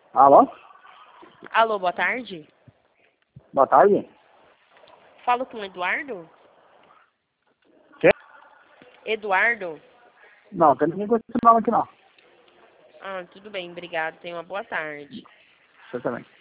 Alô? Alô, boa tarde. Boa tarde. Falo com o Eduardo? Quem? Eduardo? Não, tem ninguém com esse nome aqui não. Ah, tudo bem, obrigado. Tenha uma boa tarde. Você também.